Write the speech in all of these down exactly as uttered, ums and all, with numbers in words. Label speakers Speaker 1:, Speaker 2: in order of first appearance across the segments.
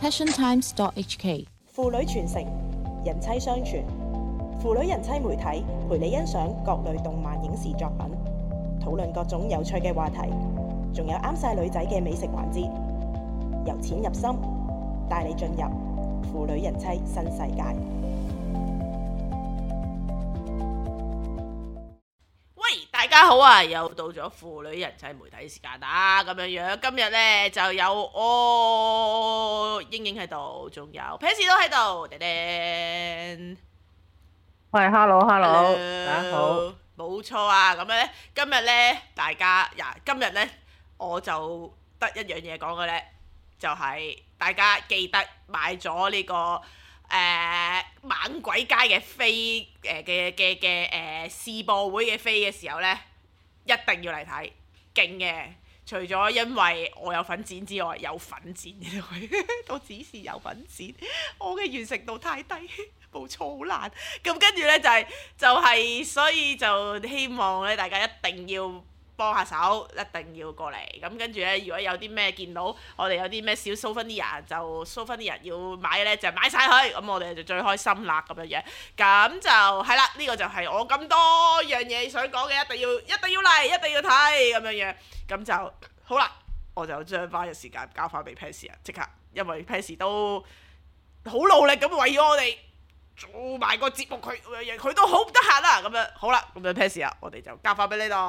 Speaker 1: passion times dot h k。
Speaker 2: 父女傳承，人妻相傳，父女人妻媒體陪你欣賞各類動漫影視作品，討論各種有趣嘅話題，仲有啱晒女仔嘅美食環節，由淺入深，帶你進入父女人妻新世界。
Speaker 3: 大家好啊！又到咗父女人妻媒體時間啦，咁樣樣今日呢就有我英英喺度，仲有 Pansy 都喺度，叮叮。
Speaker 4: 喂 ，hello，hello，
Speaker 3: 大
Speaker 4: 家好。
Speaker 3: 冇錯啊！咁樣呢，今日呢，大家呀，今日呢，我就得一樣嘢講嘅呢，就係、是、大家記得買咗呢、這個。誒、呃、猛鬼街嘅飛誒嘅嘅嘅誒試播會嘅飛嘅時候呢，一定要嚟睇，勁嘅！除咗因為我有份剪之外，有份剪嘅都只是有份剪，我嘅完成度太低，冇錯好難。咁跟住呢，就係、是、就係、是，所以就希望咧大家一定要幫下手，一定要過嚟。咁跟住呢，如果有啲咩見到我哋有啲咩小 souvenir 就 souvenir要買呢，就買晒佢。咁我哋就最開心啦咁樣樣。咁就係啦，呢、這個就係我咁多樣嘢想講嘅，一定要一定要嚟，一定要睇咁樣樣。咁就好啦，我就將翻嘅時間交翻俾 Pansy 啊，即刻，因為 Pansy 都好努力咁為咗我哋做埋個節目，佢佢都好唔得閒啦，咁樣好啦，咁樣 Pansy 啊，我哋就交翻俾你度。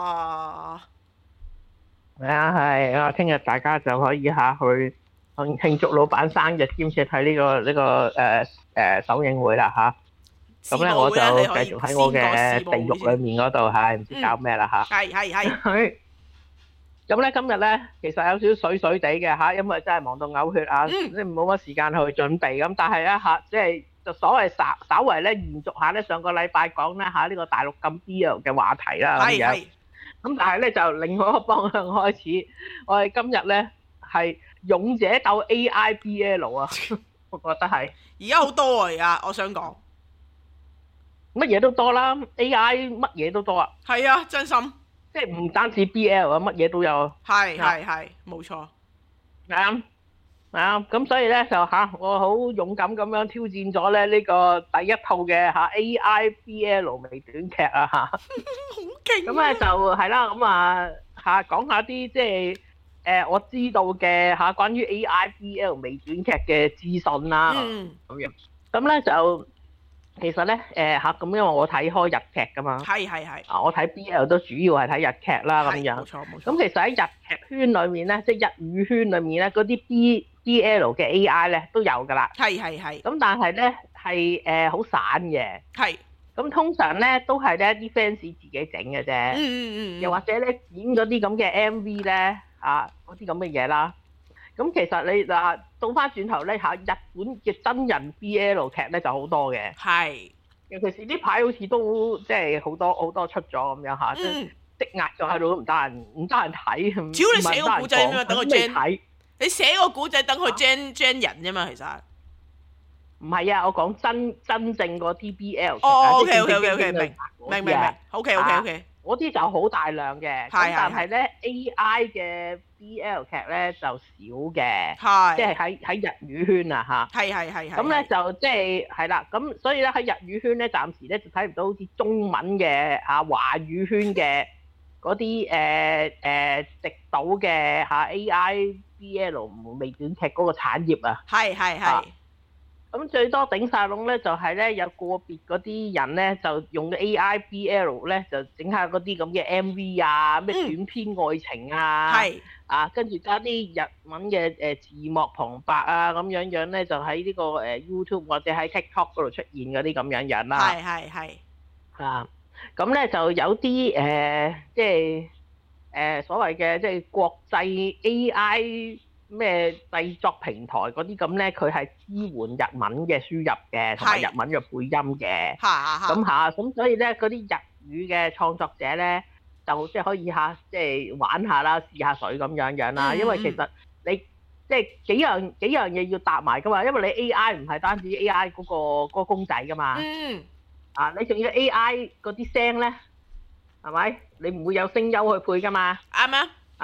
Speaker 4: 係啊，係啊，聽日大家就可以下去慶祝老闆生日，兼且睇呢個呢個誒誒首映會啦嚇。咁咧我就繼續喺我嘅地獄裏面嗰度係唔知搞咩啦嚇。
Speaker 3: 係係係。
Speaker 4: 咁咧今日咧其實有少少水水地嘅嚇，因為真係忙到嘔血啊，即係冇乜時間去準備咁，但係咧嚇即係。就所謂稍稍為咧延續下咧上個禮拜講咧嚇呢個大陸禁 B L 嘅話題啦咁樣，咁但係咧就另外一個方向開始，我哋今日咧係勇者鬥 A I B L 啊，我覺得係
Speaker 3: 而家好多啊！而家我想講
Speaker 4: 乜嘢都多啦 ，A I 乜嘢都多啊，
Speaker 3: 係啊，真心
Speaker 4: 即係唔單止 B L 啊，乜嘢都有，
Speaker 3: 係係係冇錯
Speaker 4: 啱。啊，咁所以咧就嚇，我好勇敢咁樣挑戰咗咧呢個第一套嘅嚇 A I B L 微短劇啊嚇，好
Speaker 3: 勁！
Speaker 4: 咁咧就係啦，咁啊嚇講下啲即係誒我知道嘅嚇關於 A I B L 微短劇嘅資訊啦，咁樣，咁咧就其實咧誒嚇咁因為我睇開日劇噶嘛，
Speaker 3: 係係係，
Speaker 4: 啊我睇 B L 都主要係睇日劇啦咁樣，
Speaker 3: 冇錯冇錯。
Speaker 4: 咁其實喺日劇圈裏面咧，即係日語圈裏面咧，嗰啲 B B L 嘅 A I 咧都有㗎啦，
Speaker 3: 係係係。
Speaker 4: 咁但係咧係誒好散嘅，
Speaker 3: 係。
Speaker 4: 咁通常咧都係咧啲 fans 自己整嘅啫，
Speaker 3: 嗯嗯嗯。
Speaker 4: 又或者咧演嗰啲咁嘅 M V 咧啊嗰啲咁嘅嘢啦。咁其實你嗱倒翻轉頭咧嚇，日本嘅真人 B L 劇咧就好多嘅，
Speaker 3: 係。
Speaker 4: 尤其是呢排好似都即係好多好多出咗咁樣嚇，即係積壓咗喺度都唔得人唔得人睇。
Speaker 3: 只要你寫個古仔咁樣等佢 gen
Speaker 4: 睇。
Speaker 3: 你寫個古仔等佢 gen gen 人啫嘛，其實
Speaker 4: 唔係啊！我講真真正嗰啲 B L 劇
Speaker 3: 哦 OK OK OK OK 明明明明 OK OK OK
Speaker 4: 嗰啲就好大量嘅，咁但係咧 A I 嘅 B L 劇咧就少嘅，即係喺喺日語圈啊嚇。
Speaker 3: 係係係係。
Speaker 4: 咁咧就即係係啦，咁所以咧喺日語圈咧暫時咧就睇唔到好似中文嘅啊華語圈嘅嗰啲誒誒直到嘅嚇 A I B L 微短劇嗰個產業啊，
Speaker 3: 係係係。
Speaker 4: 咁最多頂晒籠咧，就係咧有個別嗰啲人咧，就用 A I B L 咧，就整下嗰啲咁嘅 M V 啊，咩短篇愛情啊，
Speaker 3: 係、嗯、
Speaker 4: 啊，跟住加啲日文嘅誒字幕旁白啊，咁樣樣咧，就喺呢個誒 YouTube 或者喺 TikTok 嗰度出現嗰啲咁樣樣啦。
Speaker 3: 係係係。
Speaker 4: 啊，咁咧就有啲誒、呃，即係誒、呃、所謂嘅即係國際 A I。咩製作平台嗰啲咁咧，佢係支援日文嘅輸入嘅，同埋日文嘅配音嘅。咁嚇，咁所以咧嗰啲日語嘅創作者咧，就即係可以嚇，即係玩下啦，試下水咁樣樣啦。因為其實你即係幾樣幾樣嘢要搭埋噶嘛，因為你 A I 唔係單止 A I 嗰個嗰個公仔噶嘛。嗯。啊，你仲要 A I 嗰啲聲咧，係咪？你唔會有聲優去配噶嘛？
Speaker 3: 啱啊。
Speaker 4: 啊。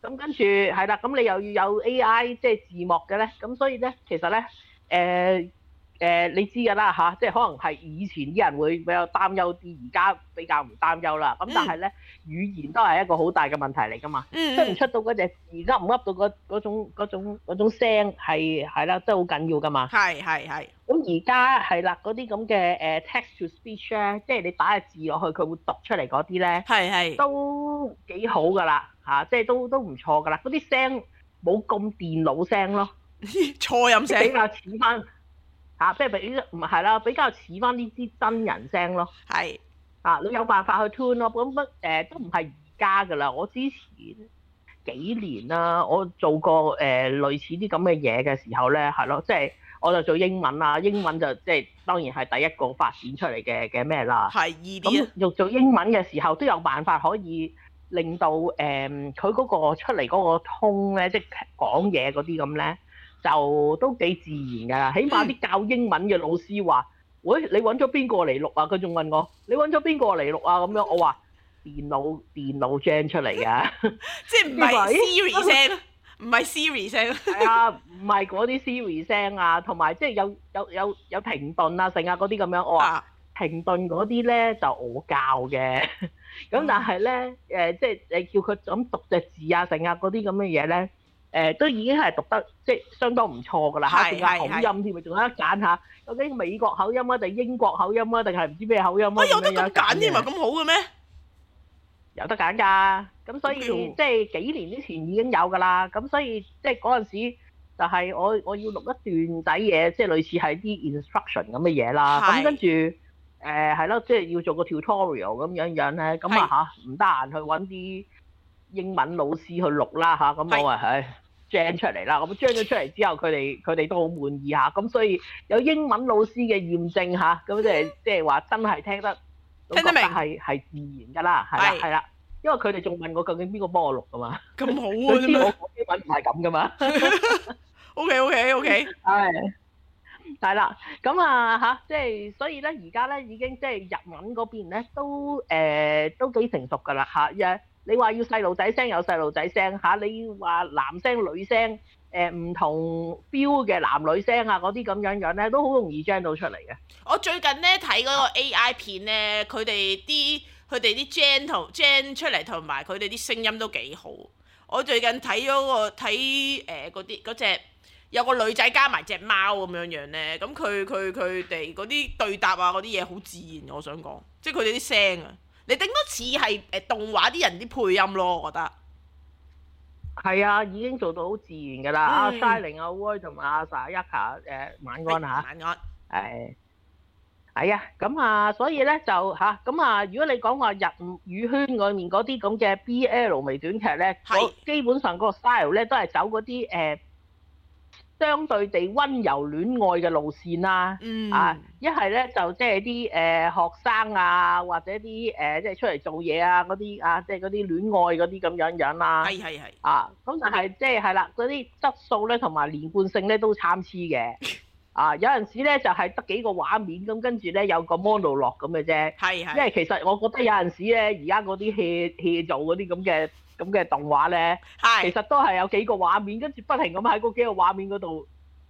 Speaker 4: 咁跟住係啦，咁你又要有 A I 即係字幕嘅咧，咁所以咧其實咧誒。呃誒、呃、你知㗎啦嚇，即係可能係以前啲人會比較擔憂啲，而家比較唔擔憂啦。咁但係咧，語言都係一個好大嘅問題嚟㗎嘛。嗯、出唔出到嗰隻字，噏唔噏到嗰嗰種嗰種嗰種聲係係啦，真係好緊要㗎嘛。
Speaker 3: 係係係。
Speaker 4: 咁而家係啦，嗰啲咁嘅誒 text to speech 咧，即係你打個字落去，佢會讀出嚟嗰啲咧，係係都幾好㗎啦嚇，即係都都唔錯㗎啦。嗰啲聲冇咁電腦聲咯，
Speaker 3: 錯音聲
Speaker 4: 比較似翻。啊，即係比唔係啦，比較似翻呢啲真人聲咯。係啊，你有辦法去 tune 咯。咁乜誒都唔係而家㗎啦。我之前幾年啦，我做過誒、呃、類似啲咁嘅嘢嘅時候咧，係咯，即係我就做英文啦。英文就即係當然係第一個發展出嚟嘅嘅咩啦。係易啲。咁用做英文嘅時候都有辦法可以令到誒佢嗰個出嚟嗰個 tone 咧，即係講嘢嗰啲咁咧。就都幾自然㗎啦，起碼啲教英文嘅老師話：喂，你揾咗邊個嚟錄啊？佢仲問我：你揾咗邊個嚟錄啊？咁樣我話電腦電腦 gen 出嚟㗎，
Speaker 3: 即係唔係 Siri 聲，唔係 Siri 聲。
Speaker 4: 係啊，唔係嗰啲 Siri 聲啊，同埋即係有有有有停頓啊，成啊嗰啲咁樣。我話停頓嗰啲咧就我教嘅，咁但係咧誒，即係誒叫佢咁讀隻字啊，成啊嗰啲咁嘅嘢咧。誒、呃、都已經係讀得即係相當唔錯㗎啦嚇，仲有口音添，咪仲有得揀下究竟美國口音啊定英國口音啊定係唔知咩口音啊？
Speaker 3: 啊有得咁揀添啊，咁好嘅咩？
Speaker 4: 有得揀㗎，咁所以即係幾年之前已經有㗎啦，咁所以即係嗰陣時就係我我要錄一段仔嘢，即係類似係啲 instruction 咁嘅嘢啦，咁跟住誒係咯，即係要做個 tutorial 咁樣樣咧，咁啊嚇唔得閒去揾啲英文老師去錄啦嚇，咁我話唉。gen 出嚟啦，咁 gen 咗出嚟之後，佢哋佢哋都好滿意嚇，咁所以有英文老師嘅驗證嚇，咁即係即係話真係聽得聽得明係係自然㗎啦，係啦係啦，因為佢哋仲問我究竟邊個幫我錄㗎嘛，
Speaker 3: 咁好啊，
Speaker 4: 佢知我講英文唔係咁㗎嘛
Speaker 3: ，OK OK OK，
Speaker 4: 係係啦，咁啊嚇，即係所以咧，而家咧已經即係日文嗰邊咧都誒都幾成熟㗎啦嚇，一。你話要細路仔聲有細路仔聲嚇，你話男聲女聲誒唔同 feel 嘅男女聲啊嗰啲咁樣樣咧，都好容易 gen 到出嚟嘅。
Speaker 3: 我最近咧睇嗰個 A I 片咧，佢哋啲佢哋啲 gen 同 gen 出嚟同埋佢哋啲聲音都幾好。我最近睇咗個睇誒嗰啲嗰隻有個女仔加埋隻貓咁樣樣咧，咁佢佢佢哋嗰啲對答啊嗰啲嘢好自然，我想講，即係佢哋啲聲啊。你頂多似係誒動畫啲人啲配音咯，我覺得。
Speaker 4: 係啊，已經做到好自然㗎啦。阿 Shining 阿 Roy 同埋阿 Sayaka 誒晚安嚇。晚安。係。係啊，咁啊，所以咧就嚇，咁啊，如果你講話日語圈外面嗰啲咁嘅 B L 微短劇咧，基本上個 style 咧都係走嗰啲誒相對地溫柔戀愛嘅路線啦。嗯。啊，一係咧就即係啲誒學生啊，或者啲誒即係出嚟做嘢啊嗰啲啊，即係嗰啲戀愛嗰啲咁樣樣啦。係係係。啊，咁但係即係係啦，嗰啲質素咧同埋連貫性咧都參差嘅。啊，有陣時咧就係得幾個畫面咁，跟住咧有個 monologue 咁嘅啫。係係。因為其實我覺得有陣時咧，而家嗰啲 hea hea 做嗰啲咁嘅咁嘅動畫咧，其實都係有幾個畫面，跟住不停咁喺嗰幾個畫面嗰度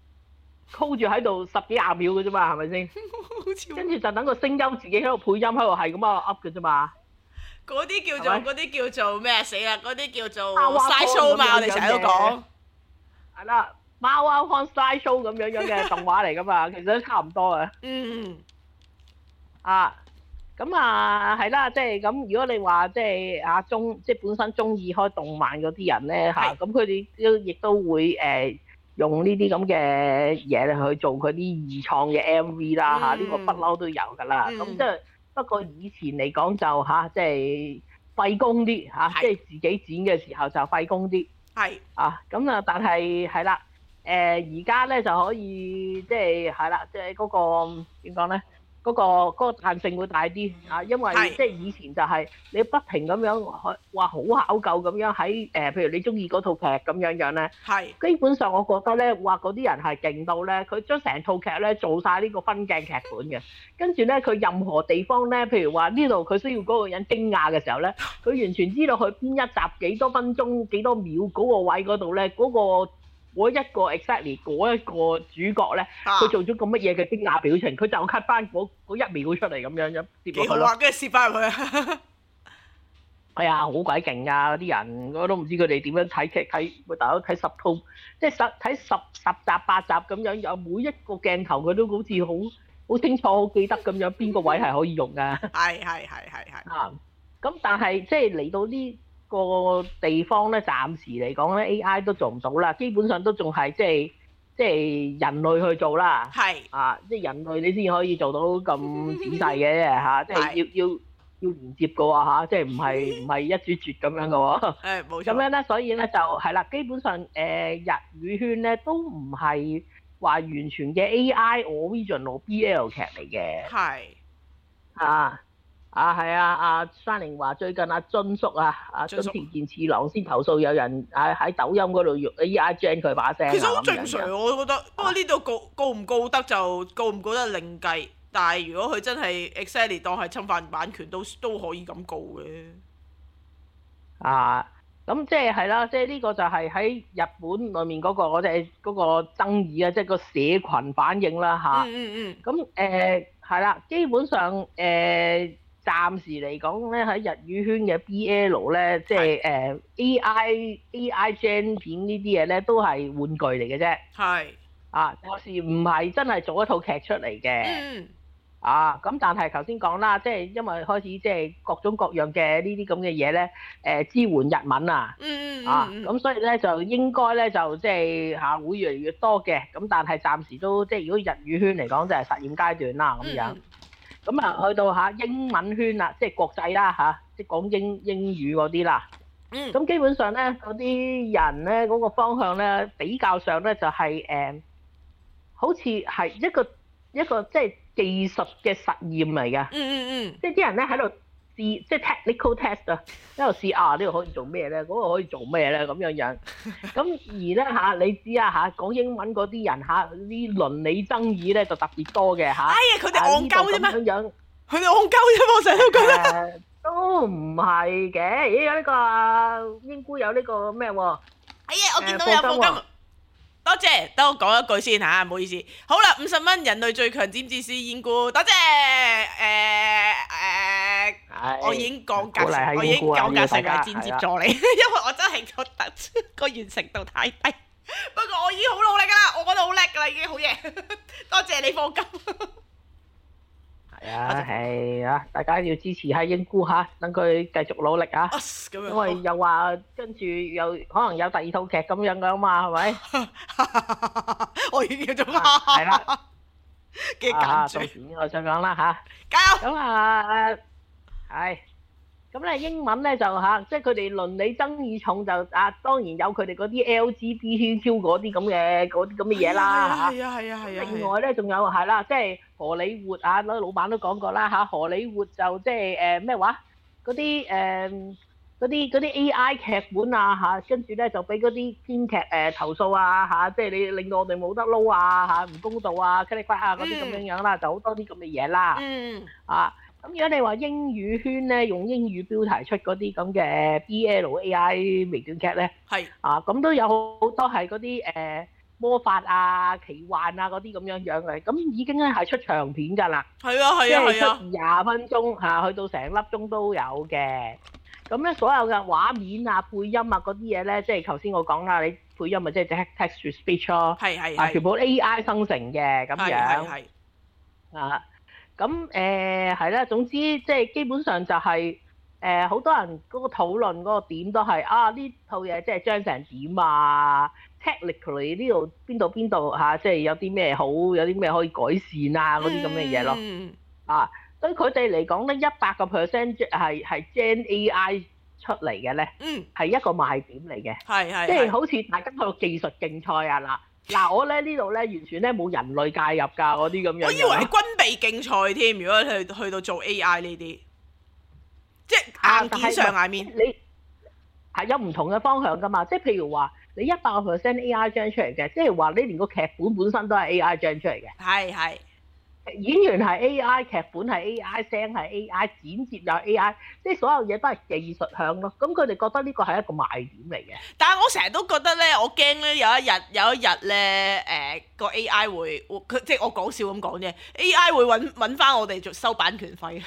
Speaker 4: hold 住喺度十幾廿秒嘅啫嘛，係咪先？跟住就等個聲優自己喺度配音喺度係咁啊 up 嘅啫嘛。嗰啲叫做嗰啲叫做咩啊？死啦！嗰啲叫做 side show 嘛，我哋成日都講。係啦。貓貓看 side show 咁樣樣嘅動畫嚟噶嘛，其實都差唔多啊。嗯。啊，咁啊係啦，即係咁。如果你話即係啊中，即係本身中意開動漫嗰啲人咧嚇，咁佢哋都亦都會誒、呃、用呢啲咁嘅嘢去做佢啲二創嘅 M V 啦嚇，呢、嗯啊呢個不嬲都有噶啦。咁即係不過以前嚟講就嚇，即係費工啲嚇，即係自己剪嘅時候就費工啲。係。啊，咁啊，但係係啦。誒而家咧就可以即係係啦，即係嗰個點講咧？ 嗰個嗰個彈性會大啲啊，因為
Speaker 3: 係
Speaker 4: 即係以前就係你不停咁樣話好考究咁樣喺誒，譬如你中意嗰套劇咁樣樣咧，
Speaker 3: 係
Speaker 4: 基本上我覺得咧，哇嗰啲人係勁到咧，佢將成套劇咧做晒呢個分鏡劇本嘅，跟住咧佢任何地方咧，譬如話呢度佢需要嗰個人驚訝嘅時候咧，佢完全知道佢邊一集幾多分鐘幾多秒嗰個位嗰度咧，嗰個嗰一個 exactly 嗰一個主角咧，佢做咗個乜嘢嘅驚訝表情，佢就 cut 翻嗰嗰一秒出嚟咁樣樣接落去咯。
Speaker 3: 幾好啊！跟住攝翻入去啊！
Speaker 4: 係啊，好鬼勁㗎！嗰啲人我都唔知佢哋點樣睇劇睇，喂大佬睇十套，即係十睇十十集八集咁樣，有每一個鏡頭佢都好似好好清楚、好記得咁樣，邊個位係可以用㗎？
Speaker 3: 係係係係係。
Speaker 4: 啊，咁但係即係嚟到呢個地方咧，暫時嚟講咧 A I 都做唔到啦，基本上都仲係即係即係人類去做啦。
Speaker 3: 係
Speaker 4: 啊，即係人類你先可以做到咁仔細嘅嚇，即係要要要連接嘅喎嚇，即係唔係唔係一絕絕咁樣嘅喎。
Speaker 3: 誒冇錯。
Speaker 4: 咁樣咧，所以咧就係啦，基本上誒、呃、日語圈咧都唔係話完全嘅 A I original B L 劇嚟嘅。
Speaker 3: 係
Speaker 4: 啊。啊，係啊！阿山玲話最近阿津叔啊，阿津
Speaker 3: 津叔
Speaker 4: 田健次郎先投訴有人喺喺抖音嗰度用 A I gen 佢把聲啊，
Speaker 3: 其實好正常，
Speaker 4: 咁樣
Speaker 3: 我覺得。不過呢度告告唔告得就告唔告得另計。但係如果佢真係 exactly 當係侵犯版權，都都可以咁告嘅。
Speaker 4: 啊，咁即係係啦，即係呢個就係喺日本裏面嗰、嗰個我哋嗰個爭議啊，即係個社群反應啦嚇。
Speaker 3: 嗯嗯嗯。
Speaker 4: 咁誒係啦，基本上誒。呃暫時嚟講咧，喺日語圈嘅 B L 咧，即係誒 A I A I gen 片呢啲嘢咧，都係玩具嚟嘅啫。
Speaker 3: 係。
Speaker 4: 啊，有時唔係真係做一套劇出嚟嘅。
Speaker 3: 嗯。
Speaker 4: 啊，咁但係頭先講啦，即係因為開始即係各種各樣嘅呢啲咁嘅嘢咧，誒支援日文啊。
Speaker 3: 嗯嗯
Speaker 4: 啊，咁所以咧就應該咧就即係嚇會越嚟越多嘅，咁但係暫時都即係如果日語圈嚟講就係實驗階段啦咁樣。咁啊，去到嚇英文圈啦，即係國際啦嚇，即係講英英語嗰啲啦。嗯。咁基本上咧，嗰啲人咧嗰個方向咧，比較上咧就係誒，好似係一個一個即係技術嘅實驗嚟嘅。嗯嗯嗯。即係啲人咧喺度試，即係 technical test 啊，喺度試啊呢個可以做咩咧？嗰個可以做咩咧？咁樣樣。咁而咧嚇，你知啊嚇，講英文嗰啲人嚇，啲倫理爭議咧就特別多嘅嚇。
Speaker 3: 哎呀，佢哋戇鳩啫嘛！
Speaker 4: 咁樣樣，
Speaker 3: 佢哋戇鳩啫嘛！我成日都覺得。
Speaker 4: 都唔係嘅，咦有呢個英姑有呢個咩喎？
Speaker 3: 哎呀，我見到有課金。多謝，等我講一句先嚇，唔好意思。好啦，五十蚊人類最強占士斯燕姑，多謝。誒誒，我已經降格成，我已經降格成為間接助理，因為我真係覺得個完成度太低。不過我已經好努力㗎啦，我覺得好叻㗎啦，已經好嘢。多謝你課金。
Speaker 4: 係啊，係啊，大家要支持下英姑嚇，等佢繼續努力啊！因為又話跟住又可能有第二套劇咁樣㗎嘛，係咪？
Speaker 3: 我已經叫做係啦，幾緊
Speaker 4: 到時我再講啦嚇。
Speaker 3: 加油！
Speaker 4: 咁啊係，咁咧英文咧就嚇，即係佢哋倫理爭議重就啊，當然有佢哋嗰啲 L G B T Q 嗰啲咁嘅嗰啲咁嘅嘢啦嚇。
Speaker 3: 係啊係啊係啊！
Speaker 4: 另外咧仲有係啦，即係荷里活啊，嗰老闆都講過啦嚇，荷里活就即係誒咩話嗰啲誒嗰啲嗰啲 A I 劇本啊嚇，跟住咧就俾嗰啲編劇誒投訴啊嚇，即係你令到我哋冇得撈啊嚇，唔公道啊，茄哩瓜啊嗰啲咁樣樣啦，就好多啲咁嘅嘢啦。嗯。啊，咁如果你話英語圈咧用英語標題出嗰啲咁嘅 B L A I 微短劇咧，係啊，咁都有好多係嗰啲誒。魔法啊、奇幻啊嗰啲咁樣樣嘅，咁已經咧係出長片㗎啦。係啊係啊係啊，即係出廿分鐘嚇，去到成粒鐘都有嘅。咁咧所有嘅畫面啊、配音啊嗰啲嘢咧，即係頭先我講啦，你配音咪即係 text to speech 咯，係係係，全部 A I 生成嘅咁樣。係係係。啊，咁誒係啦，總之即係基本上就係誒好多人嗰個討論嗰個點都係啊呢套嘢即係將成點啊？Technically 呢度邊度邊度嚇，即係有啲咩好，有啲咩可以改善啊嗰啲咁嘅嘢咯。嗯、啊，對佢哋嚟講咧，一百個 percent 係係 Gen A I 出嚟嘅咧，係、嗯、一個賣點嚟嘅。係係，即係好似大家個技術競賽啊嗱， 嗱，我咧呢度咧完全咧冇人類介入㗎，嗰啲咁樣。
Speaker 3: 我以為係軍備競賽添，如果去去到做 A I 呢啲，即係硬件上下面。
Speaker 4: 你係有唔同嘅方向㗎嘛？即係譬如話，你一百個 percent A I gen 出嚟嘅，即係話你連個劇本本身都係 A I gen 出嚟嘅。
Speaker 3: 係係。
Speaker 4: 演員係 A I， 劇本係 A I， 聲係 A I， 剪接又係 A I， 即係所有嘢都係技術向咯。咁佢哋覺得呢個係一個賣點嚟嘅。
Speaker 3: 但係我成日都覺得咧，我驚咧有一日有一日咧，誒、呃、個 A I 會，佢即係我講笑咁講啫 ，A I 會揾揾翻我哋做收版權費。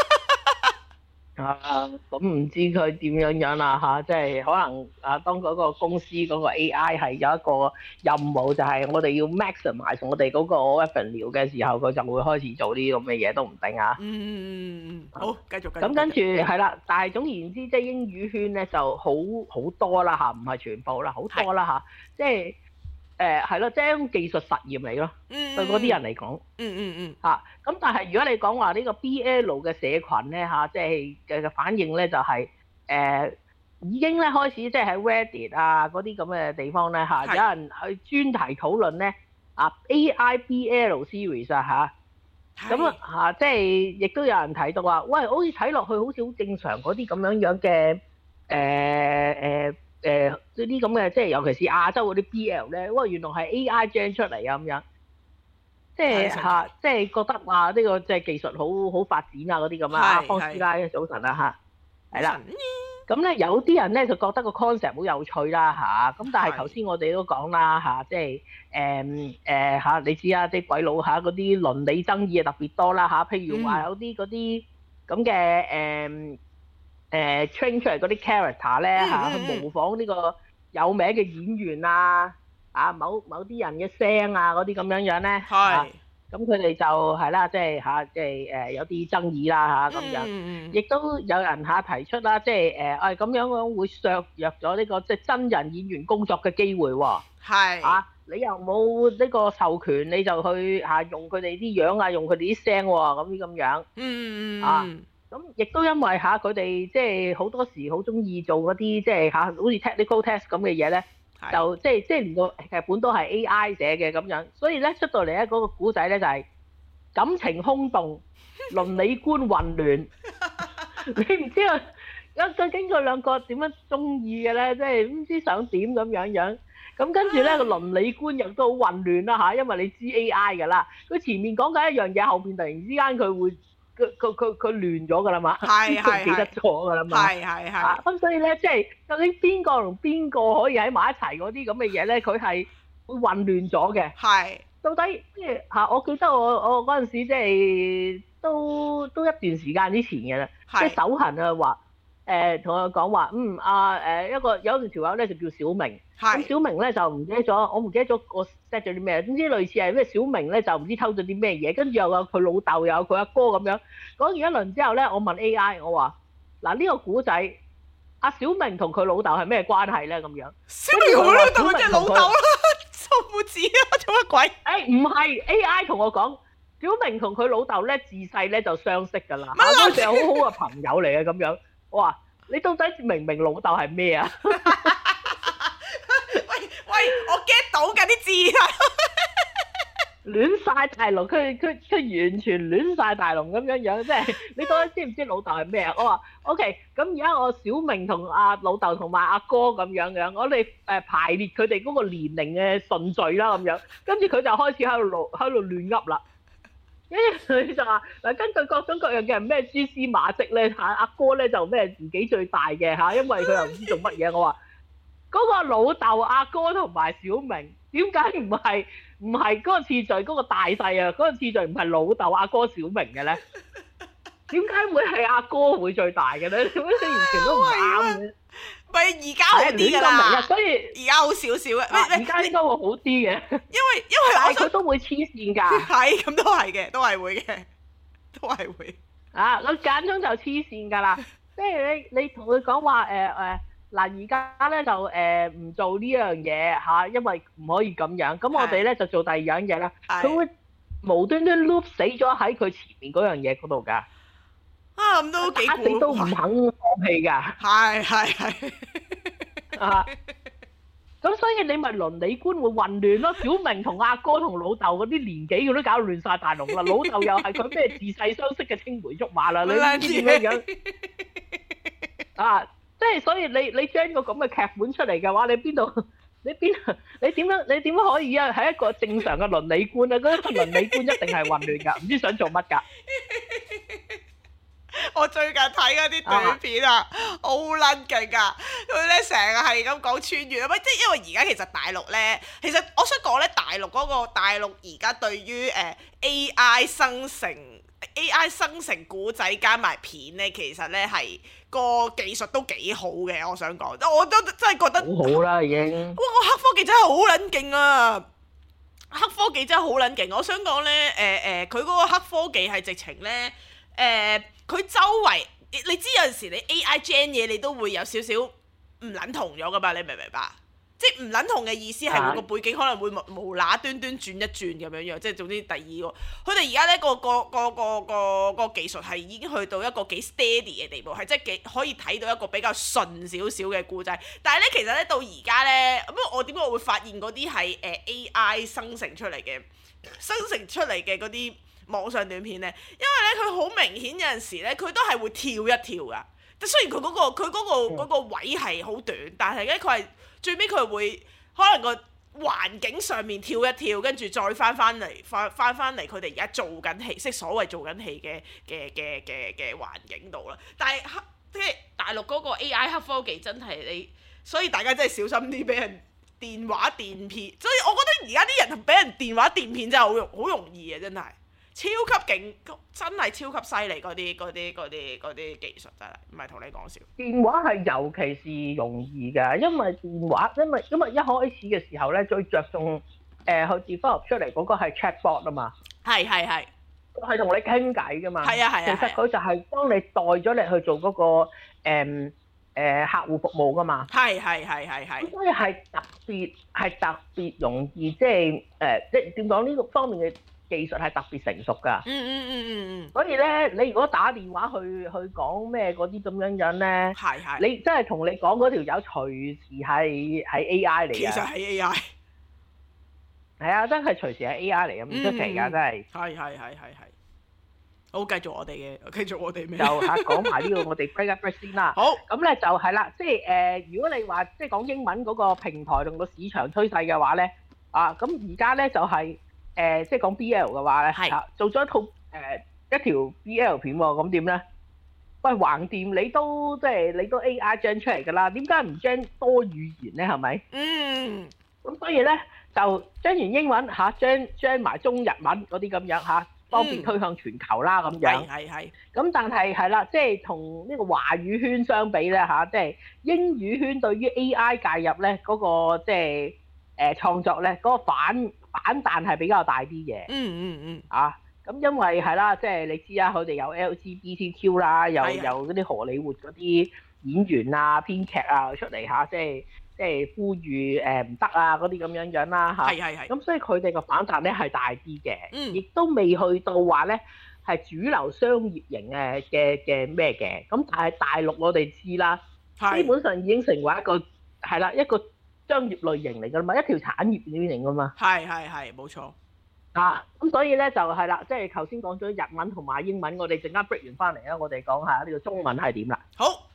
Speaker 4: 啊，咁唔知佢點樣樣啦嚇，即係可能啊，當嗰個公司嗰個 A I 係有一個任務，就係我哋要 maximize 我哋嗰個 revenue 嘅時候，佢就會開始做呢啲咁嘅嘢都唔定啊。
Speaker 3: 嗯嗯嗯嗯，好，繼續繼續。
Speaker 4: 咁跟住係啦，但係總言之，即係英語圈咧就好好多啦嚇，唔係全部啦，好多啦嚇，即係。誒係咯，即係一種技術實驗嚟咯，
Speaker 3: 嗯、
Speaker 4: 對嗰啲人嚟講，
Speaker 3: 嗯嗯嗯
Speaker 4: 嚇。咁、啊、但係如果你講話呢個 B L 嘅社群咧嚇，即係嘅反應咧就係、是、誒、呃、已經咧開始即係喺 Reddit 啊嗰啲咁嘅地方咧嚇、啊，有人去專題討論咧啊 A I B L series 啊嚇，咁啊嚇，即係亦都有人睇到話，喂，好似睇落去好似好正常嗰啲咁樣樣嘅誒誒。呃呃誒呢啲咁嘅，即係尤其是亞洲嗰啲 B L 咧，哇原來係 A I gen 出嚟啊咁樣，即係嚇，即係覺得話呢個即係技術好好發展啊嗰啲咁啊，方師奶早晨啊嚇，係啦，咁咧有啲人咧就覺得個 concept 好有趣啦嚇，咁但係頭先我哋都講啦嚇，即係誒誒嚇，你知啊啲鬼佬嚇嗰啲倫理爭議啊特別多啦嚇，譬如話有啲嗰啲咁嘅誒。誒、呃、train 出嚟嗰啲 character 咧嚇，去、嗯、模仿呢個有名嘅演員啊，啊某某啲人嘅聲啊嗰啲咁樣樣咧，係，咁佢哋就係啦，即係嚇，即係誒有啲爭議啦嚇咁樣，亦、嗯、都有人嚇提出啦，即係誒誒咁樣樣會削弱咗呢個即係真人演員工作嘅機會喎，係，啊你又冇呢個授權，你就去嚇用佢哋啲樣啊，用佢哋啲聲喎，咁啲咁樣，嗯啊。咁亦都因為嚇佢哋即係好多時好中意做嗰啲即係嚇好似 technical test 咁嘅嘢咧，就即係即係連個劇本都係 A I 寫嘅咁樣，所以咧出到嚟咧嗰個古仔咧就係感情空洞、倫理觀混亂。你唔知啊？究竟佢兩個點樣中意嘅咧？即係唔知想點咁樣樣。咁跟住咧個倫理觀又都好混亂啦嚇，因為你知 A I 㗎啦，佢前面講緊一樣嘢，後邊突然之間佢會。佢佢佢佢亂咗㗎啦嘛，佢記得錯㗎啦嘛，係係係。咁所以咧，即係究竟邊個同邊個可以喺埋一齊嗰啲咁嘅嘢咧？佢係會混亂咗嘅。係。到底即係嚇？我記得我我嗰陣時即係都都一段時間之前嘅啦，即係手痕啊話誒同我講話，嗯啊誒一個有條條友咧就叫小明，咁小明咧就唔記得咗，我唔記得咗我 set 咗啲咩，總之類似係咩小明咧就唔知偷咗啲咩嘢，跟住又有佢老豆又有佢阿哥咁樣講完一輪之後咧，我問 A I 我話嗱呢個古仔阿小明同佢老豆係咩關係咧咁樣？小明同佢老豆咪即係老豆啦，父子啊做乜鬼？誒唔係 A I 同我講小明同佢老豆咧自細咧就相識㗎啦，佢哋係好好嘅朋友嚟嘅咁樣。我話你到底明唔明老豆係咩啊？喂
Speaker 3: 喂，我 get 到㗎啲字啊！
Speaker 4: 亂晒大龍，佢佢佢完全亂晒大龍咁樣樣，即係你到底知唔知老豆係咩啊？我話 OK，咁而家我小明同阿老豆同埋阿哥咁樣樣，我哋誒排列佢哋嗰個年齡嘅順序啦咁樣，跟住佢就開始喺度喺度亂噏啦。跟住佢就話嗱，根據各種各樣嘅咩蛛絲馬跡咧嚇，阿哥咧就咩年紀最大嘅嚇，因為佢又唔知做乜嘢。我話嗰個老豆阿哥同埋小明點解唔係唔係嗰個次序嗰個大細啊？嗰個次序唔係老豆阿哥小明嘅咧？點解會係阿哥會最大嘅咧？咁樣你完全都唔啱嘅。
Speaker 3: 咪而家好啲㗎啦，
Speaker 4: 所以
Speaker 3: 而家好少少嘅。
Speaker 4: 而家應該會好啲嘅，
Speaker 3: 因為因為
Speaker 4: 但係佢都會黐線㗎。係
Speaker 3: 咁都係嘅，都係會嘅，都係會。
Speaker 4: 啊，我間中就黐線㗎啦，即係你你同佢講話誒誒嗱，而家咧就誒唔做呢樣嘢嚇，因為唔可以咁樣。咁我哋咧就做第二樣嘢啦。佢會無端端 loop 死咗喺佢前面嗰樣嘢嗰度㗎。
Speaker 3: 啊，咁都幾
Speaker 4: 打死都唔肯放棄㗎。
Speaker 3: 係係係。
Speaker 4: 啊， 咁所以你咪倫理觀會混亂咯。小明同阿哥同老豆嗰啲年紀，佢都搞到亂晒大龍啦。老豆又係佢咩自細相識嘅青梅竹馬啦，你唔知點樣樣啊？即係所以你你將個咁嘅劇本出嚟嘅話，你邊度？你邊？你點樣？你點樣可以啊？係一個正常嘅倫理觀啊！嗰個倫理觀一定係混亂㗎，唔知想做乜㗎。
Speaker 3: 我最近睇嗰啲短片啊，好撚勁㗎！佢咧成日係咁講穿越啊，喂，即係因為而家其實大陸咧，其實我想講咧，大陸嗰個大陸而家對於誒 A I 生成 A I 生成古仔加埋片咧，其實咧係個技術都幾好嘅。我想講，我都真係覺得
Speaker 4: 好好啦，已經。
Speaker 3: 哇！個黑科技真係好撚勁啊！黑科技真係好撚勁。我想講咧，誒誒，佢嗰個黑科技係直情咧，誒。佢周圍，你你知有陣時你 A I gen 嘢，你都會有少少唔撚同咗噶嘛？你明唔明白？即係唔撚同嘅意思係個背景可能會無無啦端端轉一轉咁樣樣，即係總之第二個。佢哋而家咧個個個個個個技術係已經去到一個幾 steady 嘅地步，係即係幾可以睇到一個比較順少少嘅故仔。但係咧其實咧到而家咧，咁我點解我會發現嗰啲係誒 A I 生成出嚟嘅，生成出嚟嘅嗰啲網上短片咧，因為咧佢好明顯有陣時咧，佢都係會跳一跳噶。即雖然佢嗰、嗰個佢嗰、嗰個嗰個位係好短，但係咧佢係最尾佢會可能個環境上面跳一跳，跟住再翻翻嚟翻翻翻嚟佢哋而家做緊戲，即所謂做緊戲嘅嘅嘅嘅嘅環境度啦。但係黑即係大陸嗰個 A I 黑科技真係你，所以大家真係小心啲俾人電話電騙。所以我覺得而家啲人俾人電話電騙真係好容好容易啊，真係。超級勁，真係超級犀利嗰啲嗰啲嗰啲嗰啲技術真係，唔係同你講笑。
Speaker 4: 電話係尤其是容易㗎，因為電話，因為因為一開始嘅時候咧，最着重誒佢 develop 出嚟嗰個係 chatbot 啊嘛。
Speaker 3: 係係係，
Speaker 4: 係同你傾偈㗎嘛。係啊係啊。其實佢就係幫你代咗你去做嗰、嗰個誒、嗯呃、客戶服務㗎嘛。係係係係係。所以係特別係特別容易，即係誒即係點講呢個方面嘅技術係特別成熟㗎，嗯嗯嗯嗯嗯，所以咧，你如果打電話去去講咩嗰啲咁樣樣咧，係係，你真係同你講嗰條友隨時係係 A I 嚟嘅，其實係 A I，係啊，真係隨時係 A I 嚟嘅，唔出奇㗎，真係，係係係係係，好繼續我哋嘅，繼續我哋咩？就嚇講埋呢個我哋 break 一 break 先啦，好，咁咧就係啦，即係誒，如果你話即係講英文嗰個平台同個市場趨勢嘅話咧，啊，咁而家咧就係。誒、呃、即係講 B L 嘅話咧，係做咗一套誒、呃、一條 B L 片喎，咁點咧？喂，橫掂你都即係你都 A I gen 出嚟㗎啦，點解唔 gen 多語言咧？係咪？嗯。咁所以咧就 gen 完英文嚇 gen gen 埋中日文嗰啲咁樣嚇，方便推向全球啦咁樣。係係係。咁但係係啦，即係同呢個華語圈相比咧嚇，即係英語圈對於 A I 介入咧嗰、那個即係誒創作咧嗰、那個反。反彈係比較大啲嘅，嗯嗯嗯，啊，咁因為係啦，即係你知啊，佢哋有 L G B T Q 啦，又有嗰啲荷里活嗰啲演員啊、編劇啊出嚟嚇，即係即係呼籲誒唔得啊嗰啲咁樣樣啦嚇，係係係，咁所以佢哋個反彈咧係大啲嘅，嗯，亦都未去到話咧係主流商業型嘅嘅嘅咩嘅，咁但係大陸我哋知啦，基本上已經成為一個係啦一個。商業類型嚟㗎嘛，一條產業鏈嚟㗎嘛。係係係，冇錯。啊，咁所以咧就係啦，即係頭先講咗日文同埋英文，我哋陣間 break 完翻嚟啦，我哋講下呢個中文係點啦。好。